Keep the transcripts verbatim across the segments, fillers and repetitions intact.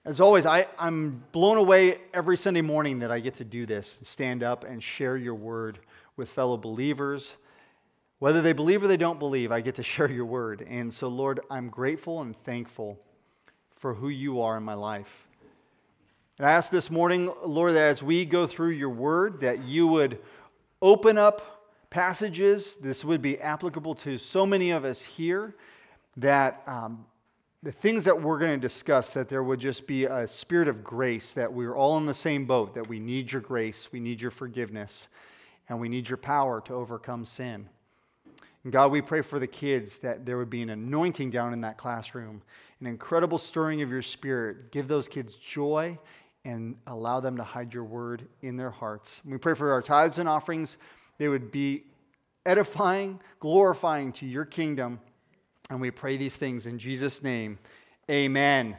As always, I, I'm blown away every Sunday morning that I get to do this, stand up and share your word with fellow believers. Whether they believe or they don't believe, I get to share your word. And so, Lord, I'm grateful and thankful for who you are in my life. And I ask this morning, Lord, that as we go through your word, that you would open up passages. This would be applicable to so many of us here, that um, the things that we're going to discuss, that there would just be a spirit of grace, that we're all in the same boat, that we need your grace, we need your forgiveness, and we need your power to overcome sin. And God, we pray for the kids that there would be an anointing down in that classroom, an incredible stirring of your spirit. Give those kids joy and allow them to hide your word in their hearts. And we pray for our tithes and offerings. They would be edifying, glorifying to your kingdom. And we pray these things in Jesus' name. Amen.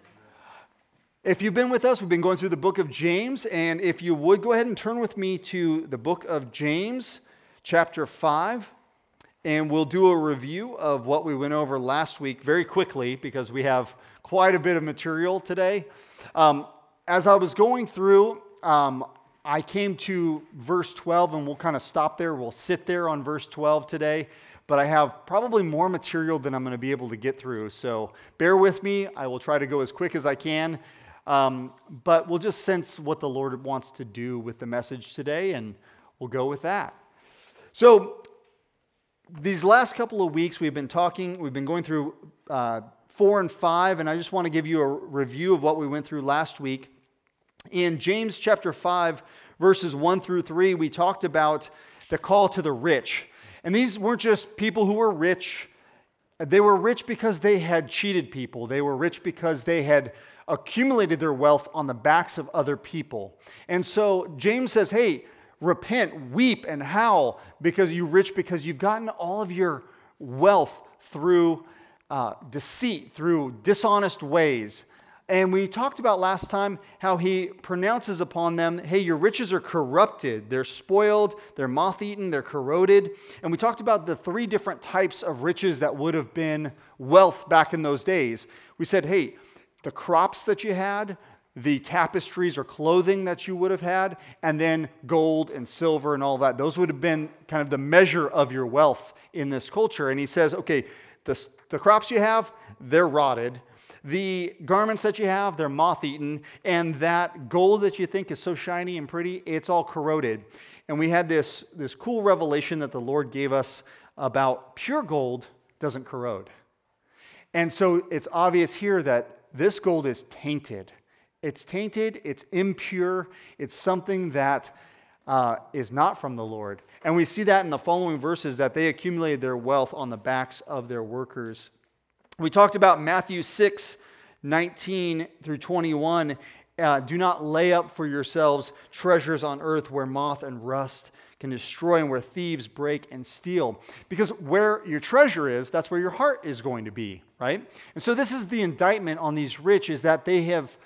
If you've been with us, we've been going through the book of James. And if you would, go ahead and turn with me to the book of James, chapter five. And we'll do a review of what we went over last week very quickly, because we have quite a bit of material today. Um, as I was going through, um, I came to verse twelve, and we'll kind of stop there. We'll sit there on verse twelve today. But I have probably more material than I'm going to be able to get through. So bear with me. I will try to go as quick as I can. Um, but we'll just sense what the Lord wants to do with the message today, and we'll go with that. So these last couple of weeks, we've been talking, we've been going through uh, four and five, and I just want to give you a review of what we went through last week. In James chapter five, verses one through three, we talked about the call to the rich. And these weren't just people who were rich. They were rich because they had cheated people. They were rich because they had accumulated their wealth on the backs of other people. And so James says, hey, repent, weep, and howl because you're rich, because you've gotten all of your wealth through uh, deceit, through dishonest ways. And we talked about last time how he pronounces upon them, hey, your riches are corrupted, they're spoiled, they're moth-eaten, they're corroded. And we talked about the three different types of riches that would have been wealth back in those days. We said, hey, the crops that you had, the tapestries or clothing that you would have had, and then gold and silver and all that. Those would have been kind of the measure of your wealth in this culture. And he says, okay, the, the crops you have, they're rotted. The garments that you have, they're moth-eaten. And that gold that you think is so shiny and pretty, it's all corroded. And we had this, this cool revelation that the Lord gave us about pure gold doesn't corrode. And so it's obvious here that this gold is tainted. It's tainted, it's impure, it's something that uh, is not from the Lord. And we see that in the following verses, that they accumulated their wealth on the backs of their workers. We talked about Matthew six, nineteen through twenty-one. Uh, Do not lay up for yourselves treasures on earth where moth and rust can destroy and where thieves break and steal. Because where your treasure is, that's where your heart is going to be, right? And so this is the indictment on these rich, is that they have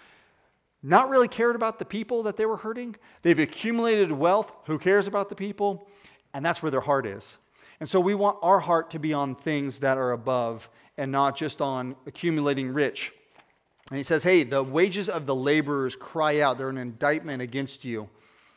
not really cared about the people that they were hurting. They've accumulated wealth. Who cares about the people? And that's where their heart is. And so we want our heart to be on things that are above and not just on accumulating rich. And he says, hey, the wages of the laborers cry out. They're an indictment against you.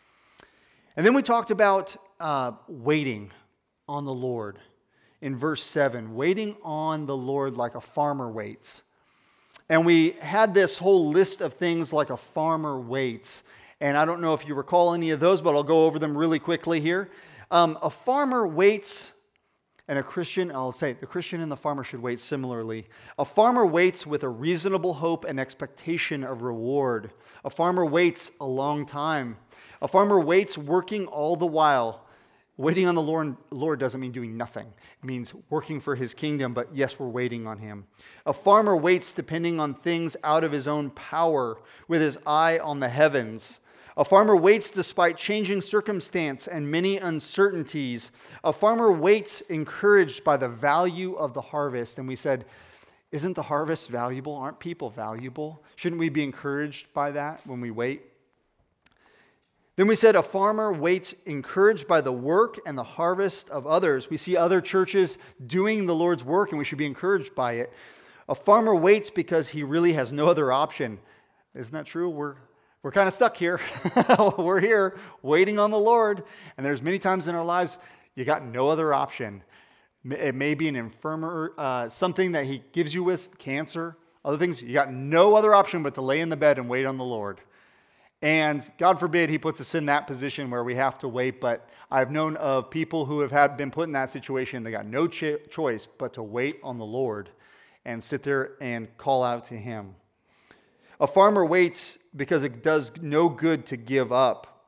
And then we talked about uh, waiting on the Lord in verse seven. Waiting on the Lord like a farmer waits. And we had this whole list of things like a farmer waits. And I don't know if you recall any of those, but I'll go over them really quickly here. Um, a farmer waits, and a Christian, I'll say the Christian and the farmer should wait similarly. A farmer waits with a reasonable hope and expectation of reward. A farmer waits a long time. A farmer waits working all the while. Waiting on the Lord, Lord doesn't mean doing nothing. It means working for his kingdom, but yes, we're waiting on him. A farmer waits depending on things out of his own power, with his eye on the heavens. A farmer waits despite changing circumstance and many uncertainties. A farmer waits encouraged by the value of the harvest. And we said, isn't the harvest valuable? Aren't people valuable? Shouldn't we be encouraged by that when we wait? Then we said a farmer waits encouraged by the work and the harvest of others. We see other churches doing the Lord's work and we should be encouraged by it. A farmer waits because he really has no other option. Isn't that true? We're we're kind of stuck here. We're here waiting on the Lord. And there's many times in our lives you got no other option. It may be an infirmary, uh, something that he gives you with, cancer, other things. You got no other option but to lay in the bed and wait on the Lord. And God forbid he puts us in that position where we have to wait. But I've known of people who have had been put in that situation. They got no cho- choice but to wait on the Lord and sit there and call out to him. A farmer waits because it does no good to give up.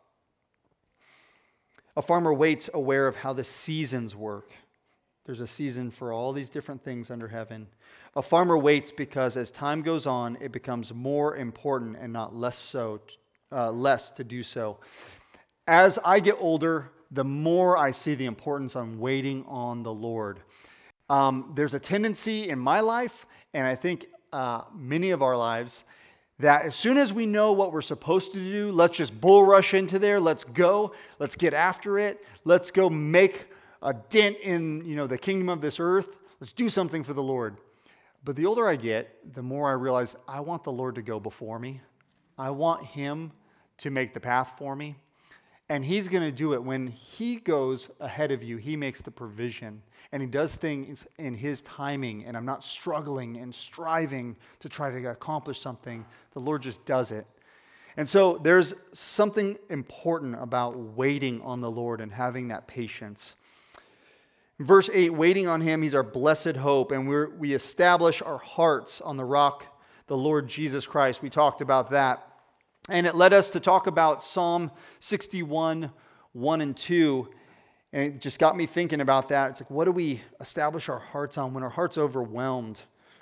A farmer waits aware of how the seasons work. There's a season for all these different things under heaven. A farmer waits because as time goes on, it becomes more important and not less so, uh, less to do so. As I get older, the more I see the importance on waiting on the Lord. Um, there's a tendency in my life, and I think uh, many of our lives, that as soon as we know what we're supposed to do, let's just bull rush into there. Let's go. Let's get after it. Let's go make a dent in, you know, the kingdom of this earth. Let's do something for the Lord. But the older I get, the more I realize I want the Lord to go before me. I want him to make the path for me. And he's going to do it. When he goes ahead of you, he makes the provision. And he does things in his timing. And I'm not struggling and striving to try to accomplish something. The Lord just does it. And so there's something important about waiting on the Lord and having that patience. Verse eight, waiting on him, he's our blessed hope. And we're, we establish our hearts on the rock, the Lord Jesus Christ. We talked about that. And it led us to talk about Psalm sixty-one, one and two. And it just got me thinking about that. It's like, what do we establish our hearts on when our heart's overwhelmed?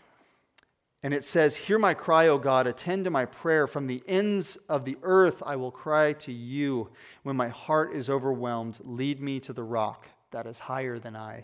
And it says, hear my cry, O God, attend to my prayer. From the ends of the earth I will cry to you. When my heart is overwhelmed, lead me to the rock that is higher than I.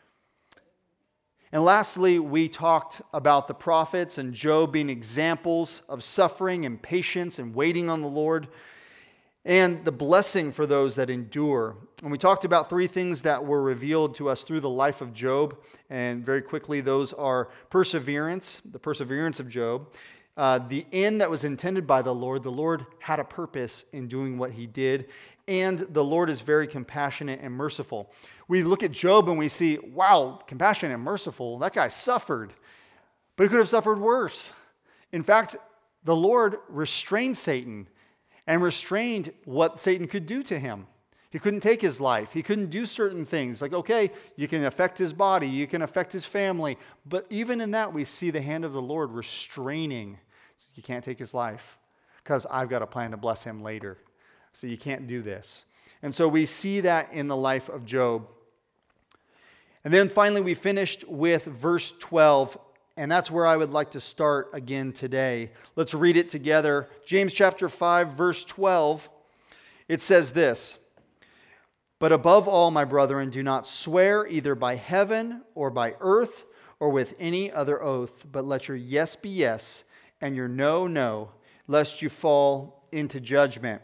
And lastly, we talked about the prophets and Job being examples of suffering and patience and waiting on the Lord, and the blessing for those that endure. And we talked about three things that were revealed to us through the life of Job. And very quickly, those are perseverance, the perseverance of Job, uh, the end that was intended by the Lord. The Lord had a purpose in doing what he did. And the Lord is very compassionate and merciful. We look at Job and we see, wow, compassionate and merciful. That guy suffered, but he could have suffered worse. In fact, the Lord restrained Satan and restrained what Satan could do to him. He couldn't take his life. He couldn't do certain things. Like, okay, you can affect his body, you can affect his family. But even in that, we see the hand of the Lord restraining. You can't take his life because I've got a plan to bless him later. So you can't do this. And so we see that in the life of Job. And then finally, we finished with verse twelve. And that's where I would like to start again today. Let's read it together. James chapter five, verse twelve. It says this, but above all, my brethren, do not swear either by heaven or by earth or with any other oath, but let your yes be yes and your no, no, lest you fall into judgment.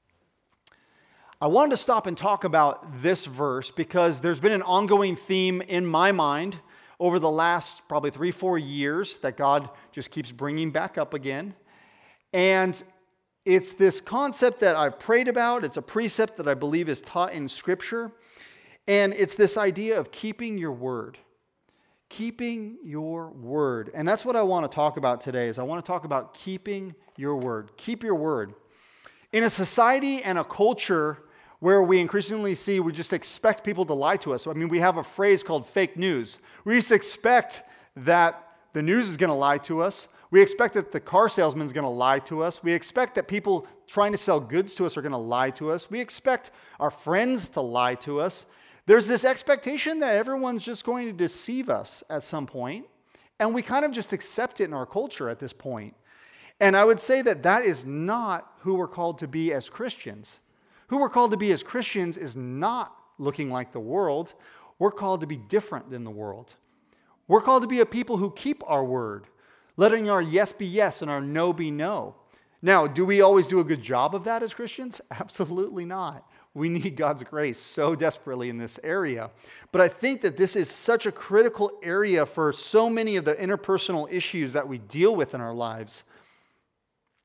I wanted to stop and talk about this verse because there's been an ongoing theme in my mind over the last probably three, four years that God just keeps bringing back up again. And it's this concept that I've prayed about. It's a precept that I believe is taught in Scripture. And it's this idea of keeping your word. Keeping your word. And that's what I want to talk about today is I want to talk about keeping your word. Keep your word. In a society and a culture where we increasingly see we just expect people to lie to us. I mean, we have a phrase called fake news. We just expect that the news is going to lie to us. We expect that the car salesman is going to lie to us. We expect that people trying to sell goods to us are going to lie to us. We expect our friends to lie to us. There's this expectation that everyone's just going to deceive us at some point, and we kind of just accept it in our culture at this point. And I would say that that is not who we're called to be as Christians. Who we're called to be as Christians is not looking like the world. We're called to be different than the world. We're called to be a people who keep our word, letting our yes be yes and our no be no. Now, do we always do a good job of that as Christians? Absolutely not. We need God's grace so desperately in this area. But I think that this is such a critical area for so many of the interpersonal issues that we deal with in our lives.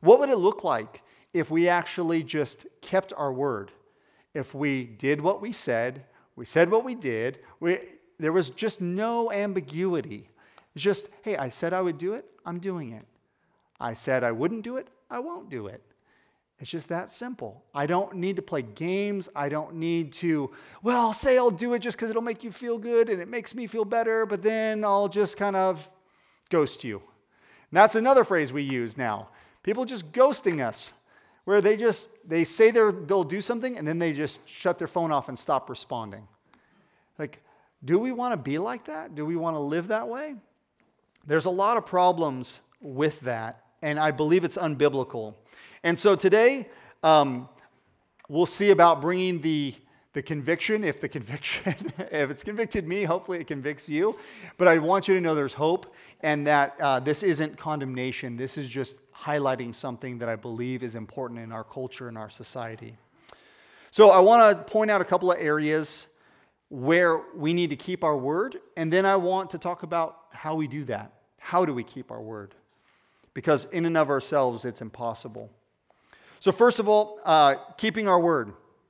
What would it look like if we actually just kept our word? If we did what we said, we said what we did, we, there was just no ambiguity. It's just, hey, I said I would do it, I'm doing it. I said I wouldn't do it, I won't do it. It's just that simple. I don't need to play games. I don't need to, well, I'll say I'll do it just because it'll make you feel good and it makes me feel better, but then I'll just kind of ghost you. And that's another phrase we use now. People just ghosting us, where they just, they say they're, they'll do something and then they just shut their phone off and stop responding. Like, do we want to be like that? Do we want to live that way? There's a lot of problems with that, and I believe it's unbiblical. And so today, um, we'll see about bringing the, the conviction, if the conviction, if it's convicted me, hopefully it convicts you. But I want you to know there's hope, and that uh, this isn't condemnation. This is just highlighting something that I believe is important in our culture and our society. So I want to point out a couple of areas where we need to keep our word, and then I want to talk about how we do that. How do we keep our word? Because in and of ourselves, it's impossible. So first of all, uh, keeping our word.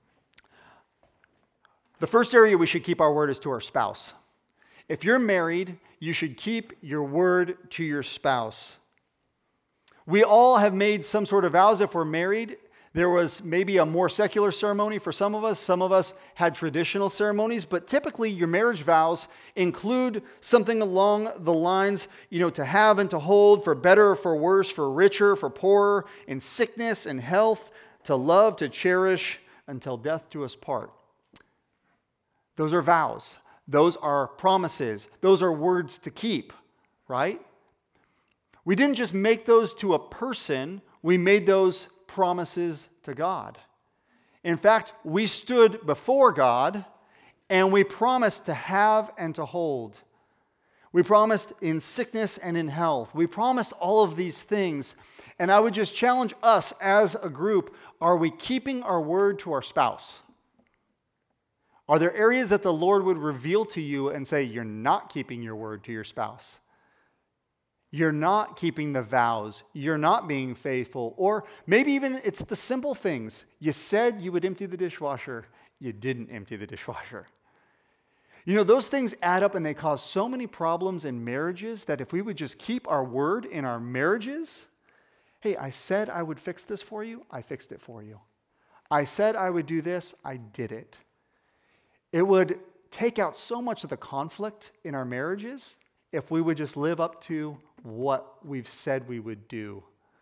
The first area we should keep our word is to our spouse. If you're married, you should keep your word to your spouse. We all have made some sort of vows if we're married. There was maybe a more secular ceremony for some of us. Some of us had traditional ceremonies, but typically your marriage vows include something along the lines, you know, to have and to hold, for better or for worse, for richer, for poorer, in sickness and health, to love, to cherish, until death do us part. Those are vows. Those are promises. Those are words to keep, right? We didn't just make those to a person, we made those promises to God. In fact, we stood before God and we promised to have and to hold. We promised in sickness and in health. We promised all of these things. And I would just challenge us as a group, are we keeping our word to our spouse? Are there areas that the Lord would reveal to you and say, you're not keeping your word to your spouse? You're not keeping the vows. You're not being faithful. Or maybe even it's the simple things. You said you would empty the dishwasher. You didn't empty the dishwasher. You know, those things add up and they cause so many problems in marriages that if we would just keep our word in our marriages, hey, I said I would fix this for you. I fixed it for you. I said I would do this. I did it. It would take out so much of the conflict in our marriages if we would just live up to what we've said we would do.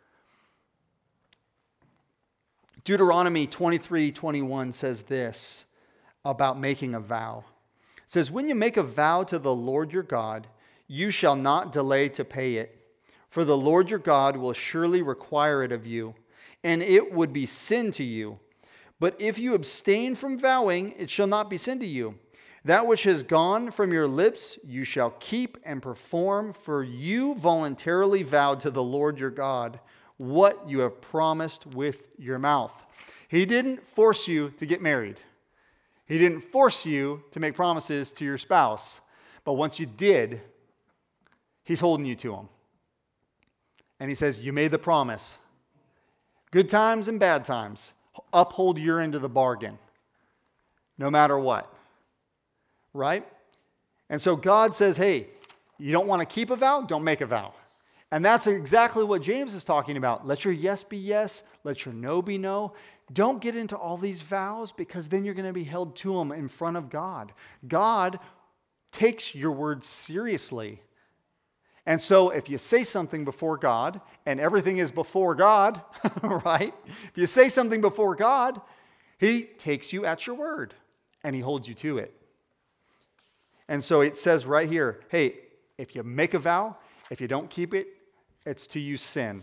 Deuteronomy twenty-three twenty-one says this about making a vow. It says, when you make a vow to the Lord your God, you shall not delay to pay it, for the Lord your God will surely require it of you, and it would be sin to you. But if you abstain from vowing, it shall not be sin to you. That which has gone from your lips you shall keep and perform, for you voluntarily vowed to the Lord your God what you have promised with your mouth. He didn't force you to get married. He didn't force you to make promises to your spouse. But once you did, he's holding you to them. And he says, you made the promise. Good times and bad times. Uphold your end of the bargain, no matter what. Right? And so God says, hey, you don't want to keep a vow? Don't make a vow. And that's exactly what James is talking about. Let your yes be yes. Let your no be no. Don't get into all these vows because then you're going to be held to them in front of God. God takes your words seriously. And so if you say something before God, and everything is before God, right? If you say something before God, he takes you at your word and he holds you to it. And so it says right here, hey, if you make a vow, if you don't keep it, it's to you sin.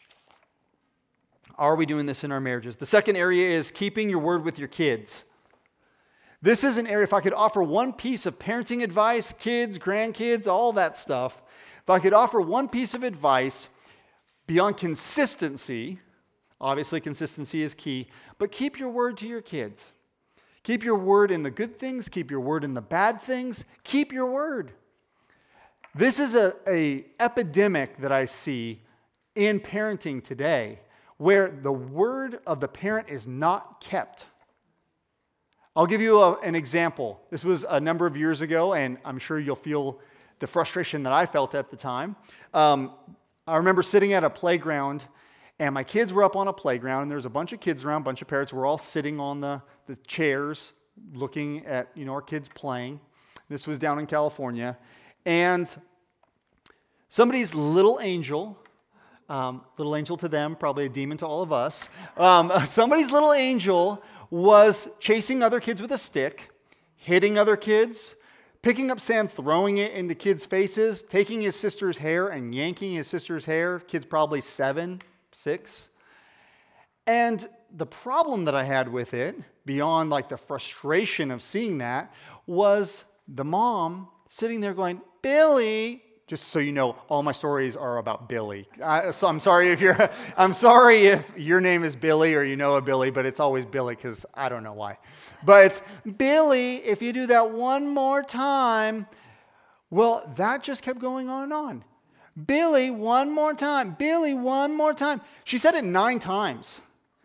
Are we doing this in our marriages? The second area is keeping your word with your kids. This is an area, if I could offer one piece of parenting advice, kids, grandkids, all that stuff, if I could offer one piece of advice beyond consistency, obviously consistency is key, but keep your word to your kids. Keep your word in the good things. Keep your word in the bad things. Keep your word. This is a, a epidemic that I see in parenting today, where the word of the parent is not kept. I'll give you a, an example. This was a number of years ago, and I'm sure you'll feel the frustration that I felt at the time. Um, I remember sitting at a playground, and my kids were up on a playground, and there was a bunch of kids around, a bunch of parents. We're all sitting on the, the chairs looking at, you know, our kids playing. This was down in California. And somebody's little angel, um, little angel to them, probably a demon to all of us, um, somebody's little angel was chasing other kids with a stick, hitting other kids, picking up sand, throwing it into kids' faces, taking his sister's hair and yanking his sister's hair. Kid's probably seven, six. And the problem that I had with it, beyond like the frustration of seeing that, was the mom sitting there going, Billy, just so you know, all my stories are about Billy. I, so I'm sorry if you're, I'm sorry if your name is Billy or you know a Billy, but it's always Billy because I don't know why. But it's, Billy, if you do that one more time, well, that just kept going on and on. Billy, one more time. Billy, one more time. She said it nine times.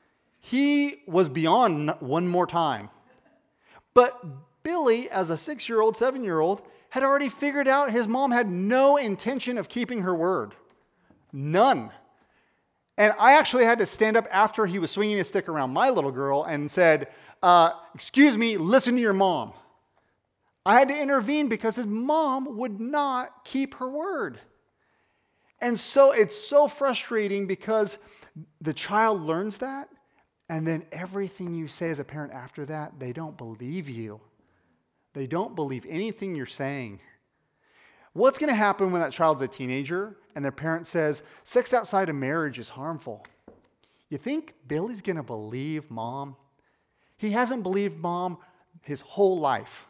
He was beyond one more time. But Billy, as a six-year-old, seven-year-old, had already figured out his mom had no intention of keeping her word. None. And I actually had to stand up after he was swinging his stick around my little girl and said, uh, excuse me, listen to your mom. I had to intervene because his mom would not keep her word. And so it's so frustrating because the child learns that, and then everything you say as a parent after that, they don't believe you. They don't believe anything you're saying. What's going to happen when that child's a teenager and their parent says, sex outside of marriage is harmful? You think Billy's going to believe mom? He hasn't believed mom his whole life.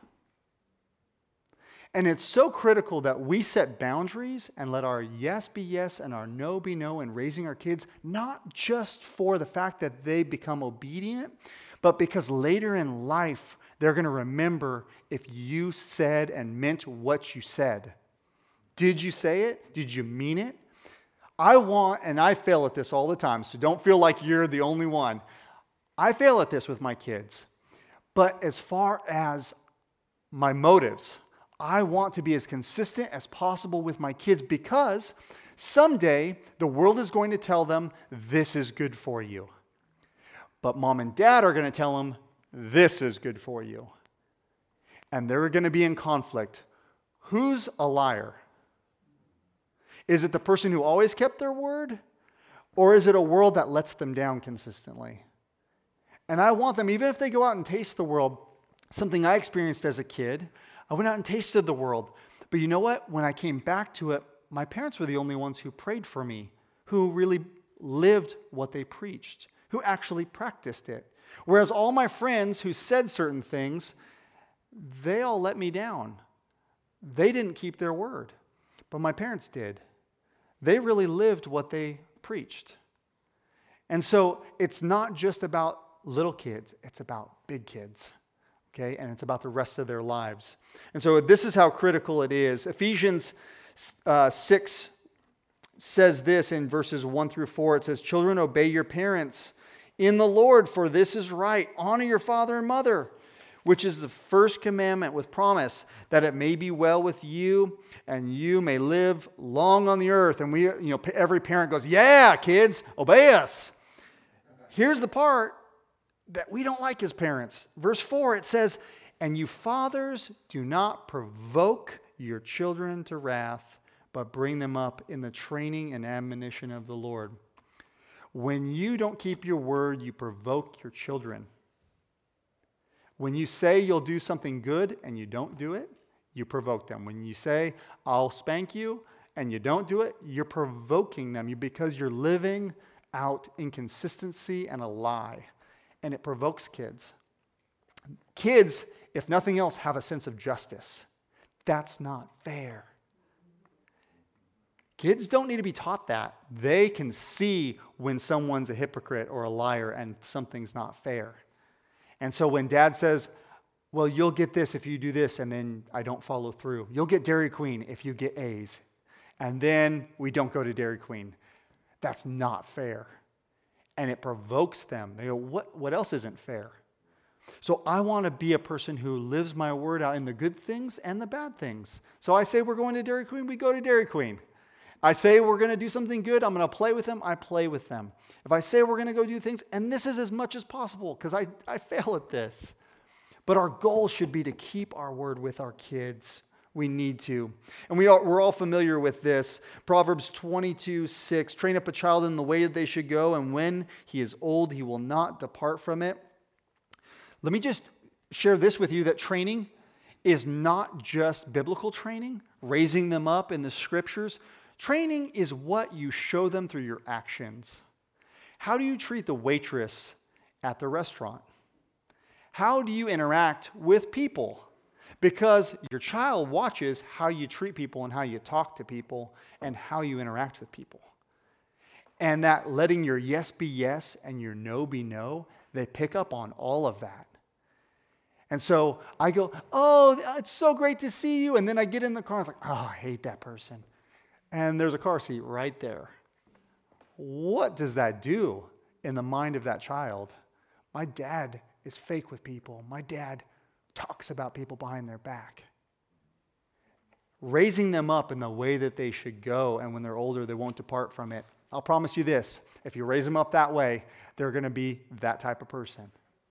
And it's so critical that we set boundaries and let our yes be yes and our no be no in raising our kids, not just for the fact that they become obedient, but because later in life, they're going to remember if you said and meant what you said. Did you say it? Did you mean it? I want, and I fail at this all the time, so don't feel like you're the only one. I fail at this with my kids. But as far as my motives, I want to be as consistent as possible with my kids because someday the world is going to tell them this is good for you. But mom and dad are going to tell them this is good for you. And they're going to be in conflict. Who's a liar? Is it the person who always kept their word? Or is it a world that lets them down consistently? And I want them, even if they go out and taste the world, something I experienced as a kid, I went out and tasted the world. But you know what? When I came back to it, my parents were the only ones who prayed for me, who really lived what they preached, who actually practiced it. Whereas all my friends who said certain things, they all let me down. They didn't keep their word, but my parents did. They really lived what they preached. And so it's not just about little kids, it's about big kids, okay? And it's about the rest of their lives. And so this is how critical it is. Ephesians uh, six says this in verses one through four. It says, children, obey your parents in the Lord, for this is right. Honor your father and mother, which is the first commandment with promise, that it may be well with you and you may live long on the earth. And we, you know, every parent goes, yeah, kids, obey us. Here's the part that we don't like as parents. Verse four, it says, and you fathers, do not provoke your children to wrath, but bring them up in the training and admonition of the Lord. When you don't keep your word, you provoke your children. When you say you'll do something good and you don't do it, you provoke them. When you say, I'll spank you, and you don't do it, you're provoking them because you're living out inconsistency and a lie. And it provokes kids. Kids, if nothing else, have a sense of justice. That's not fair. Kids don't need to be taught that. They can see when someone's a hypocrite or a liar and something's not fair. And so when dad says, well, you'll get this if you do this, and then I don't follow through. You'll get Dairy Queen if you get A's. And then we don't go to Dairy Queen. That's not fair. and it provokes them. They go, what, what else isn't fair? So I want to be a person who lives my word out in the good things and the bad things. So I say we're going to Dairy Queen, we go to Dairy Queen. I say we're going to do something good, I'm going to play with them, I play with them. If I say we're going to go do things, and this is as much as possible because I, I fail at this. But our goal should be to keep our word with our kids. We need to. And we are, we're all familiar with this. Proverbs twenty-two six, train up a child in the way that they should go, and when he is old, he will not depart from it. Let me just share this with you, that training is not just biblical training, raising them up in the scriptures. Training is what you show them through your actions. How do you treat the waitress at the restaurant? How do you interact with people? Because your child watches how you treat people and how you talk to people and how you interact with people. And that letting your yes be yes and your no be no, they pick up on all of that. And so I go, oh, it's so great to see you. And then I get in the car and it's like, oh, I hate that person. And there's a car seat right there. What does that do in the mind of that child? My dad is fake with people. My dad talks about people behind their back. Raising them up in the way that they should go, and when they're older, they won't depart from it. I'll promise you this, if you raise them up that way, they're going to be that type of person.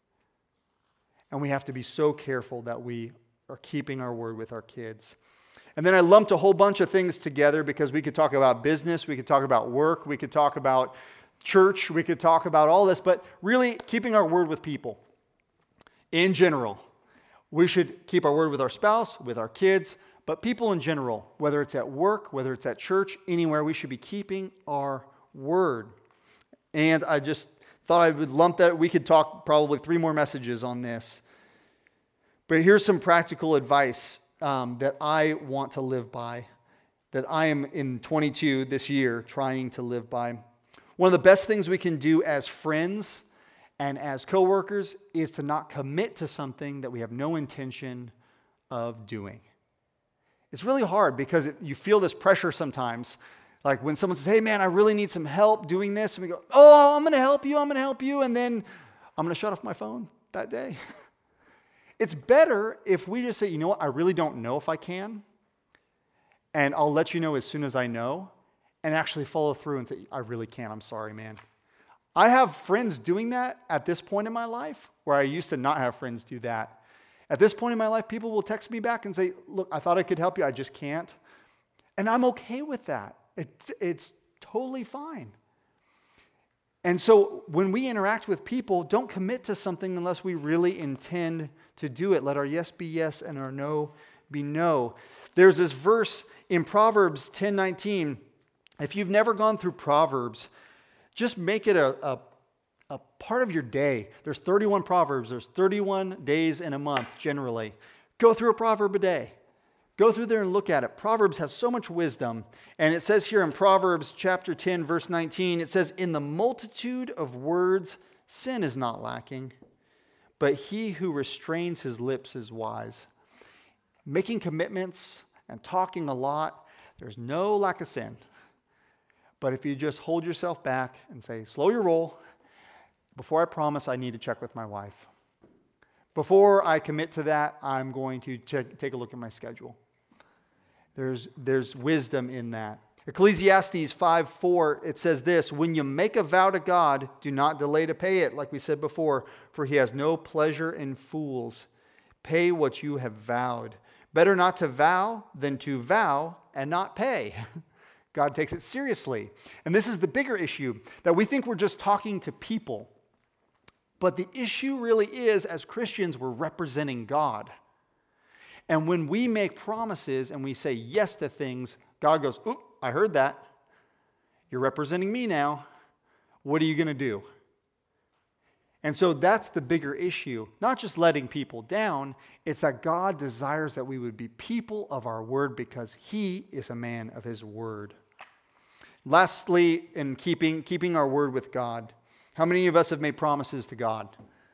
And we have to be so careful that we are keeping our word with our kids. And then I lumped a whole bunch of things together because we could talk about business, we could talk about work, we could talk about church, we could talk about all this, but really keeping our word with people. In general, we should keep our word with our spouse, with our kids, but people in general, whether it's at work, whether it's at church, anywhere, we should be keeping our word. And I just thought I would lump that. We could talk probably three more messages on this. But here's some practical advice um, that I want to live by, that I am in twenty-two this year trying to live by. One of the best things we can do as friends and as coworkers is to not commit to something that we have no intention of doing. It's really hard because it, you feel this pressure sometimes. Like when someone says, hey man, I really need some help doing this. And we go, oh, I'm going to help you, I'm going to help you. And then I'm going to shut off my phone that day. It's better if we just say, you know what, I really don't know if I can. And I'll let you know as soon as I know. And actually follow through and say, I really can't, I'm sorry, man. I have friends doing that at this point in my life, where I used to not have friends do that. At this point in my life, people will text me back and say, look, I thought I could help you, I just can't. And I'm okay with that. It's, it's totally fine. And so when we interact with people, don't commit to something unless we really intend to do it. Let our yes be yes and our no be no. There's this verse in Proverbs ten nineteen. If you've never gone through Proverbs, just make it a, a, a part of your day. There's thirty-one Proverbs. There's thirty-one days in a month, generally. Go through a proverb a day. Go through there and look at it. Proverbs has so much wisdom. And it says here in Proverbs chapter ten, verse nineteen, it says, in the multitude of words, sin is not lacking, but he who restrains his lips is wise. Making commitments and talking a lot, there's no lack of sin. But if you just hold yourself back and say, slow your roll, before I promise, I need to check with my wife. Before I commit to that, I'm going to check, take a look at my schedule. There's, there's wisdom in that. Ecclesiastes five four, it says this, when you make a vow to God, do not delay to pay it, like we said before, for he has no pleasure in fools. Pay what you have vowed. Better not to vow than to vow and not pay. God takes it seriously. And this is the bigger issue, that we think we're just talking to people. But the issue really is, as Christians, we're representing God. And when we make promises and we say yes to things, God goes, oop, I heard that. You're representing me now. What are you going to do? And so that's the bigger issue. Not just letting people down, it's that God desires that we would be people of our word because he is a man of his word. Lastly, in keeping, keeping our word with God, how many of us have made promises to God?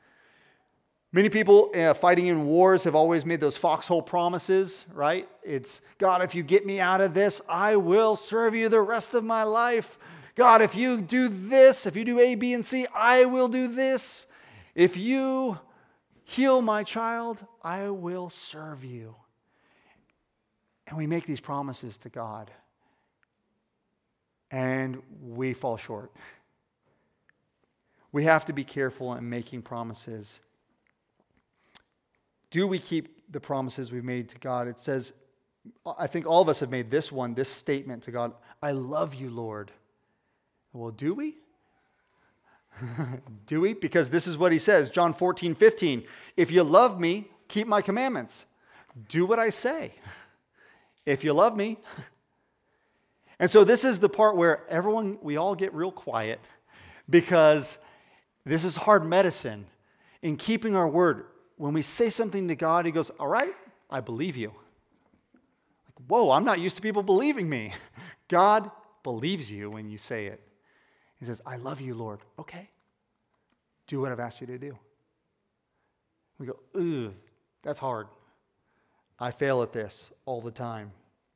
Many people uh, fighting in wars have always made those foxhole promises, right? It's, God, if you get me out of this, I will serve you the rest of my life. God, if you do this, if you do A, B, and C, I will do this. If you heal my child, I will serve you. And we make these promises to God. And we fall short. We have to be careful in making promises. Do we keep the promises we've made to God? It says, I think all of us have made this one, this statement to God, I love you, Lord. Well, do we? Do we? Because this is what he says, John fourteen fifteen. If you love me, keep my commandments. Do what I say. If you love me. And so this is the part where everyone, we all get real quiet because this is hard medicine in keeping our word. When we say something to God, he goes, all right, I believe you. Like, whoa, I'm not used to people believing me. God believes you when you say it. He says, I love you, Lord. Okay, do what I've asked you to do. We go, ooh, that's hard. I fail at this all the time.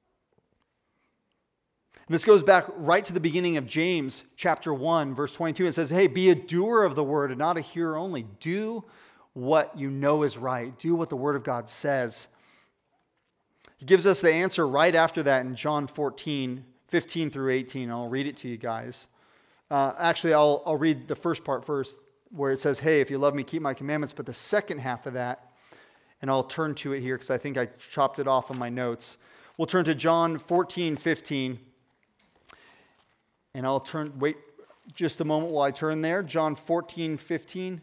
And this goes back right to the beginning of James chapter one, verse twenty-two. It says, hey, be a doer of the word and not a hearer only. Do what you know is right. Do what the word of God says. He gives us the answer right after that in John fourteen, fifteen through eighteen. I'll read it to you guys. Uh, actually, I'll, I'll read the first part first, where it says, hey, if you love me, keep my commandments. But the second half of that, and I'll turn to it here because I think I chopped it off on my notes. We'll turn to John fourteen, fifteen. And I'll turn, wait just a moment while I turn there. John fourteen, fifteen.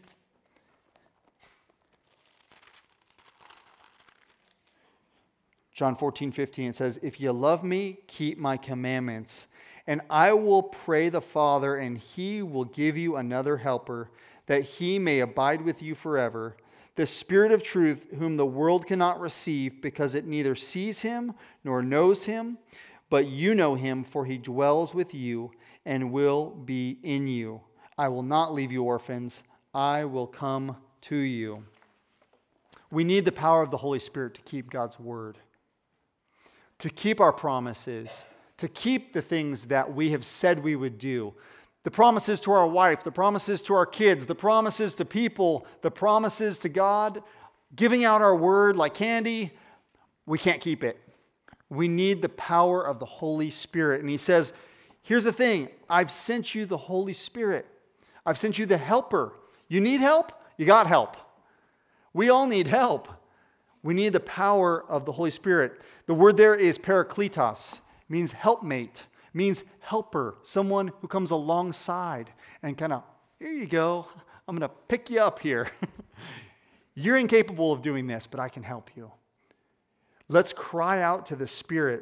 John fourteen, fifteen, it says, if you love me, keep my commandments. And I will pray the Father, and he will give you another helper, that he may abide with you forever. The Spirit of truth, whom the world cannot receive, because it neither sees him nor knows him. But you know him, for he dwells with you and will be in you. I will not leave you orphans. I will come to you. We need the power of the Holy Spirit to keep God's word, to keep our promises, to keep the things that we have said we would do. The promises to our wife, the promises to our kids, the promises to people, the promises to God, giving out our word like candy, we can't keep it. We need the power of the Holy Spirit. And he says, here's the thing, I've sent you the Holy Spirit. I've sent you the helper. You need help? You got help. We all need help. We need the power of the Holy Spirit. The word there is parakletos. It means helpmate. It means helper. Someone who comes alongside and kind of, here you go. I'm going to pick you up here. You're incapable of doing this, but I can help you. Let's cry out to the Spirit.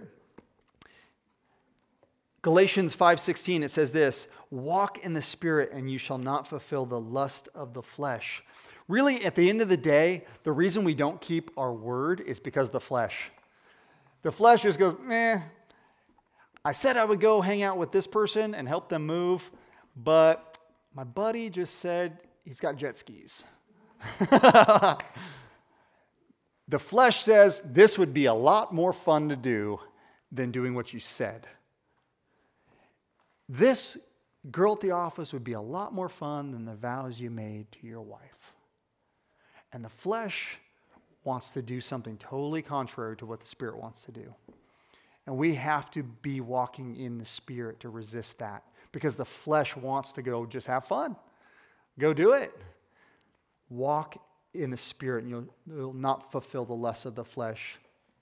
Galatians five sixteen, it says this, walk in the Spirit and you shall not fulfill the lust of the flesh. Really, at the end of the day, the reason we don't keep our word is because of the flesh. The flesh just goes, meh, I said I would go hang out with this person and help them move, but my buddy just said he's got jet skis. The flesh says this would be a lot more fun to do than doing what you said. This girl at the office would be a lot more fun than the vows you made to your wife. And the flesh wants to do something totally contrary to what the Spirit wants to do. And we have to be walking in the Spirit to resist that, because the flesh wants to go just have fun. Go do it. Walk in the Spirit and you'll, you'll not fulfill the lust of the flesh.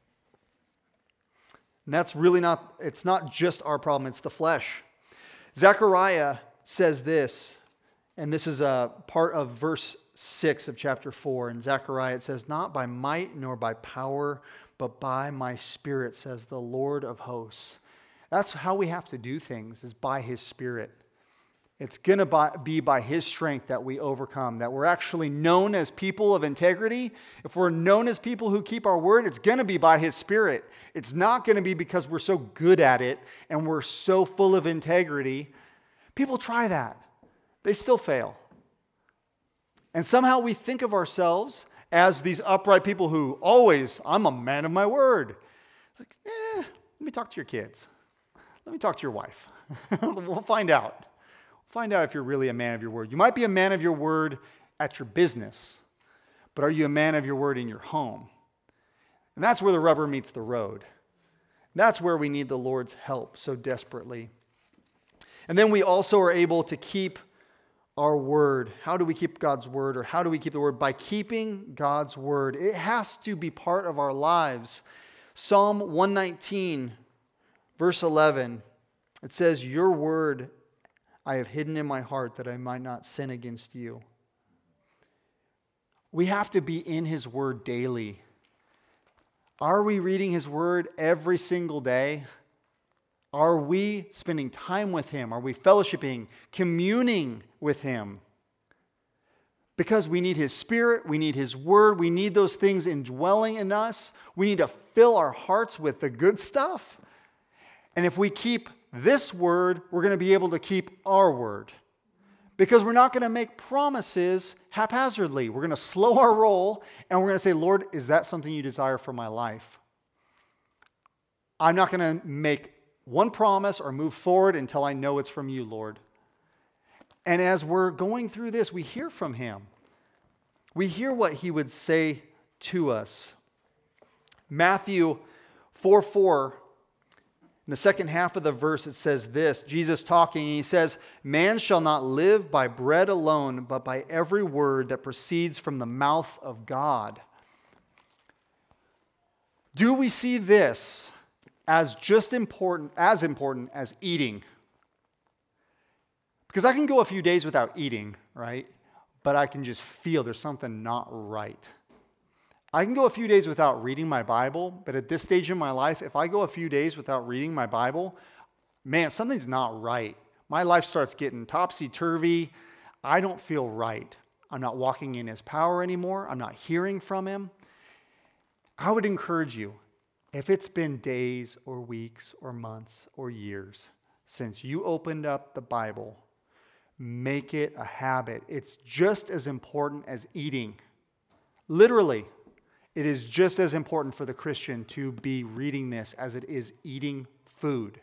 And that's really not, it's not just our problem, it's the flesh. Zechariah says this, and this is a part of verse six of chapter four. In Zechariah it says, not by might nor by power, but by my Spirit, says the Lord of hosts. That's how we have to do things, is by His Spirit. It's going to be by His strength that we overcome, that we're actually known as people of integrity. If we're known as people who keep our word, it's going to be by His Spirit. It's not going to be because we're so good at it and we're so full of integrity. People try that. They still fail. And somehow we think of ourselves as these upright people who always, I'm a man of my word. Like, eh, let me talk to your kids. Let me talk to your wife. We'll find out. Find out if you're really a man of your word. You might be a man of your word at your business, but are you a man of your word in your home? And that's where the rubber meets the road. That's where we need the Lord's help so desperately. And then we also are able to keep our word. How do we keep God's word, or how do we keep the word? By keeping God's word. It has to be part of our lives. Psalm one nineteen, verse eleven, it says, "Your word I have hidden in my heart that I might not sin against you." We have to be in his word daily. Are we reading his word every single day? Are we spending time with him? Are we fellowshipping, communing with him? Because we need his spirit, we need his word, we need those things indwelling in us. We need to fill our hearts with the good stuff. And if we keep this word, we're going to be able to keep our word. Because we're not going to make promises haphazardly. We're going to slow our roll and we're going to say, Lord, is that something you desire for my life? I'm not going to make one promise or move forward until I know it's from you, Lord. And as we're going through this, we hear from him. We hear what he would say to us. Matthew four four, in the second half of the verse, it says this. Jesus talking, he says, "Man shall not live by bread alone, but by every word that proceeds from the mouth of God." Do we see this as just important, as important as eating? Because I can go a few days without eating, right? But I can just feel there's something not right. I can go a few days without reading my Bible, but at this stage in my life, if I go a few days without reading my Bible, man, something's not right. My life starts getting topsy-turvy. I don't feel right. I'm not walking in his power anymore. I'm not hearing from him. I would encourage you, if it's been days or weeks or months or years since you opened up the Bible, make it a habit. It's just as important as eating. Literally, it is just as important for the Christian to be reading this as it is eating food.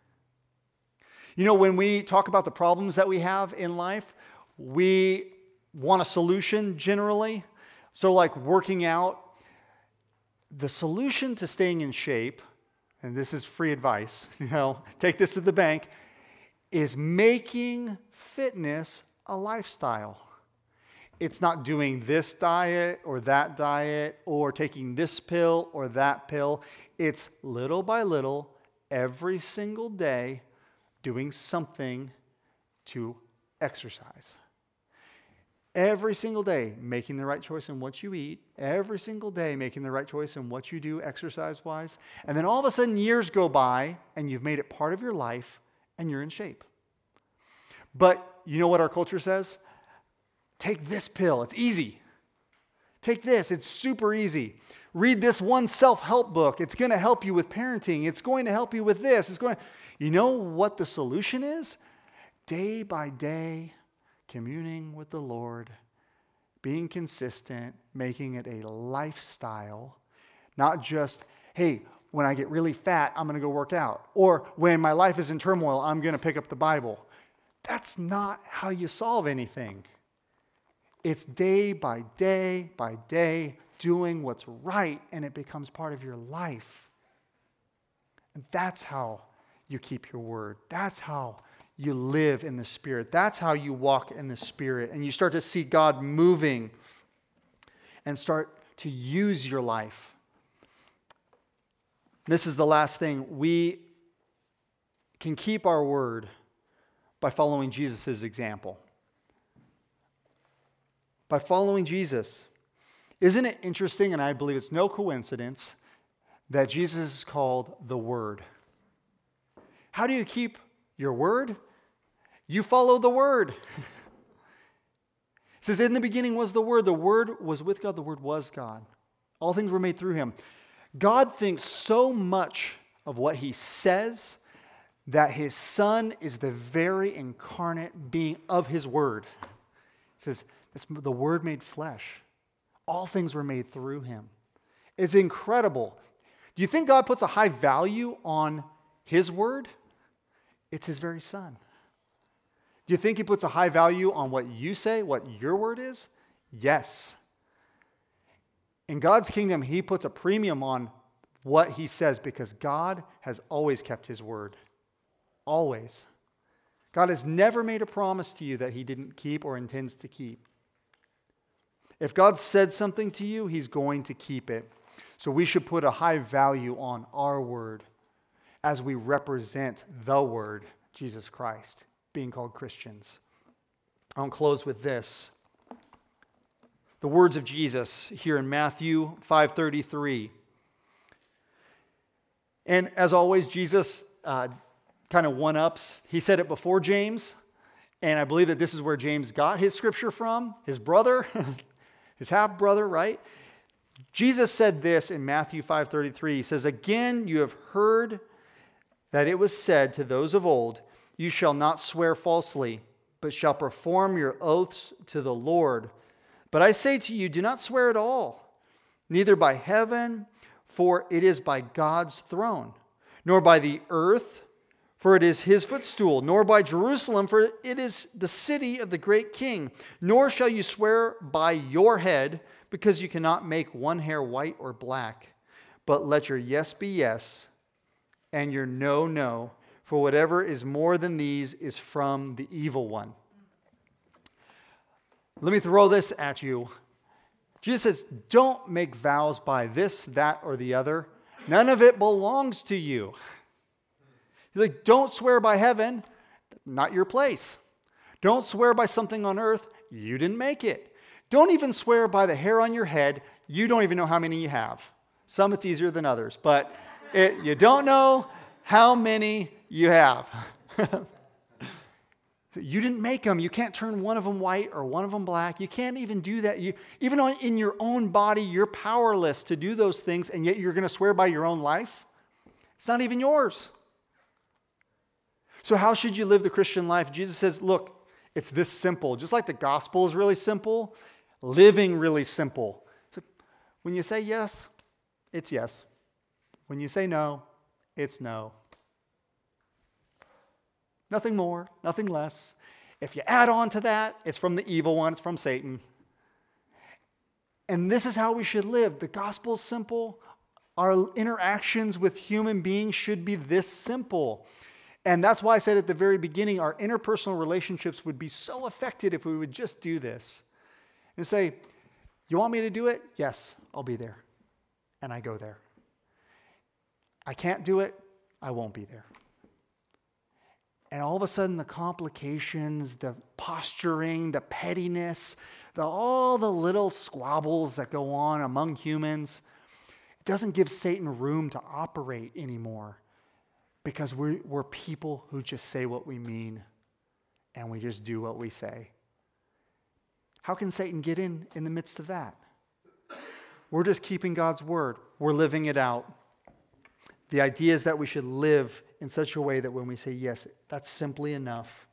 You know, when we talk about the problems that we have in life, we want a solution generally. So like working out, the solution to staying in shape, and this is free advice, you know, take this to the bank, is making fitness a lifestyle. It's not doing this diet or that diet or taking this pill or that pill. It's little by little, every single day, doing something to exercise. Every single day, making the right choice in what you eat. Every single day, making the right choice in what you do exercise-wise. And then all of a sudden, years go by, and you've made it part of your life, and you're in shape. But you know what our culture says? Take this pill. It's easy. Take this. It's super easy. Read this one self-help book. It's going to help you with parenting. It's going to help you with this. It's going to... You know what the solution is? Day by day, communing with the Lord, being consistent, making it a lifestyle, not just, hey, when I get really fat, I'm going to go work out. Or when my life is in turmoil, I'm going to pick up the Bible. That's not how you solve anything. It's day by day by day doing what's right, and it becomes part of your life. And that's how you keep your word. That's how you live in the Spirit. That's how you walk in the Spirit. And you start to see God moving and start to use your life. This is the last thing. We can keep our word by following Jesus' example. By following Jesus. Isn't it interesting, and I believe it's no coincidence, that Jesus is called the Word? How do you keep your word? You follow the Word. It says, in the beginning was the Word. The Word was with God. The Word was God. All things were made through him. God thinks so much of what he says that his Son is the very incarnate being of his Word. It says, it's the Word made flesh. All things were made through him. It's incredible. Do you think God puts a high value on his word? It's his very son. Do you think he puts a high value on what you say, what your word is? Yes. In God's kingdom, he puts a premium on what he says because God has always kept his word. Always. God has never made a promise to you that he didn't keep or intends to keep. If God said something to you, he's going to keep it. So we should put a high value on our word as we represent the word, Jesus Christ, being called Christians. I'll close with this. The words of Jesus here in Matthew five thirty-three. And as always, Jesus uh, kind of one-ups. He said it before James, and I believe that this is where James got his scripture from, his brother, his half-brother, right? Jesus said this in Matthew five thirty-three. He says, "Again, you have heard that it was said to those of old, 'You shall not swear falsely, but shall perform your oaths to the Lord.' But I say to you, do not swear at all, neither by heaven, for it is by God's throne, nor by the earth, for it is his footstool, nor by Jerusalem, for it is the city of the great king. Nor shall you swear by your head, because you cannot make one hair white or black. But let your yes be yes, and your no, no, for whatever is more than these is from the evil one." Let me throw this at you. Jesus says, don't make vows by this, that, or the other. None of it belongs to you. He's like, don't swear by heaven, not your place. Don't swear by something on earth, you didn't make it. Don't even swear by the hair on your head, you don't even know how many you have. Some it's easier than others, but it, you don't know how many you have. You didn't make them. You can't turn one of them white or one of them black. You can't even do that. You, even on, in your own body, you're powerless to do those things, and yet you're going to swear by your own life? It's not even yours. So how should you live the Christian life? Jesus says, look, it's this simple. Just like the gospel is really simple, living really simple. So when you say yes, it's yes. When you say no, it's no. Nothing more, nothing less. If you add on to that, it's from the evil one, it's from Satan. And this is how we should live. The gospel is simple. Our interactions with human beings should be this simple. And that's why I said at the very beginning, our interpersonal relationships would be so affected if we would just do this. And say, you want me to do it? Yes, I'll be there. And I go there. I can't do it, I won't be there. And all of a sudden, the complications, the posturing, the pettiness, the, all the little squabbles that go on among humans, it doesn't give Satan room to operate anymore because we're, we're people who just say what we mean and we just do what we say. How can Satan get in in the midst of that? We're just keeping God's word. We're living it out. The idea is that we should live in such a way that when we say yes, that's simply enough.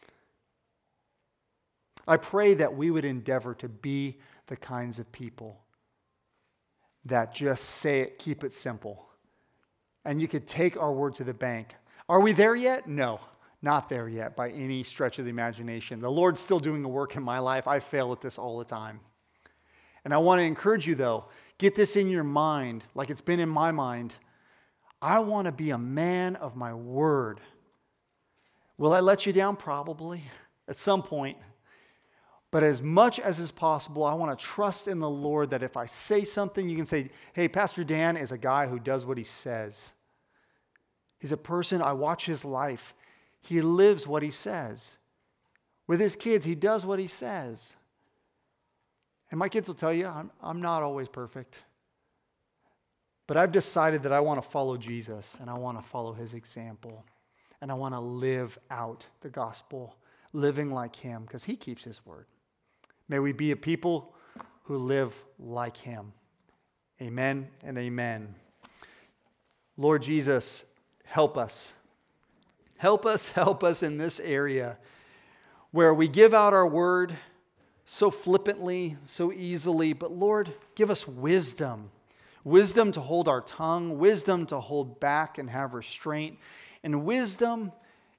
I pray that we would endeavor to be the kinds of people that just say it, keep it simple. And you could take our word to the bank. Are we there yet? No, not there yet by any stretch of the imagination. The Lord's still doing a work in my life. I fail at this all the time. And I want to encourage you, though, get this in your mind, like it's been in my mind. I want to be a man of my word. Will I let you down? Probably, at some point. But as much as is possible, I want to trust in the Lord that if I say something, you can say, hey, Pastor Dan is a guy who does what he says. He's a person, I watch his life. He lives what he says. With his kids, he does what he says. And my kids will tell you, I'm, I'm not always perfect. But I've decided that I want to follow Jesus and I want to follow his example. And I want to live out the gospel, living like him because he keeps his word. May we be a people who live like him. Amen and amen. Lord Jesus, help us. Help us, help us in this area where we give out our word so flippantly, so easily. But Lord, give us wisdom. Wisdom to hold our tongue, wisdom to hold back and have restraint, and wisdom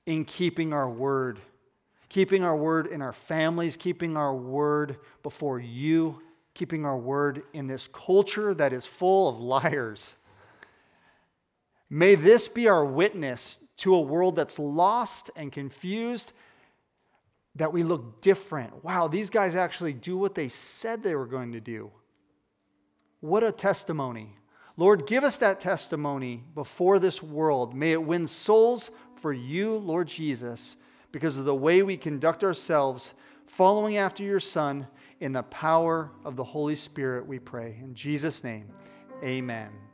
in keeping our word, keeping our word in our families, keeping our word before you, keeping our word in this culture that is full of liars. May this be our witness to a world that's lost and confused, that we look different. Wow, these guys actually do what they said they were going to do. What a testimony. Lord, give us that testimony before this world. May it win souls for you, Lord Jesus, because of the way we conduct ourselves, following after your Son in the power of the Holy Spirit, we pray. In Jesus' name, amen.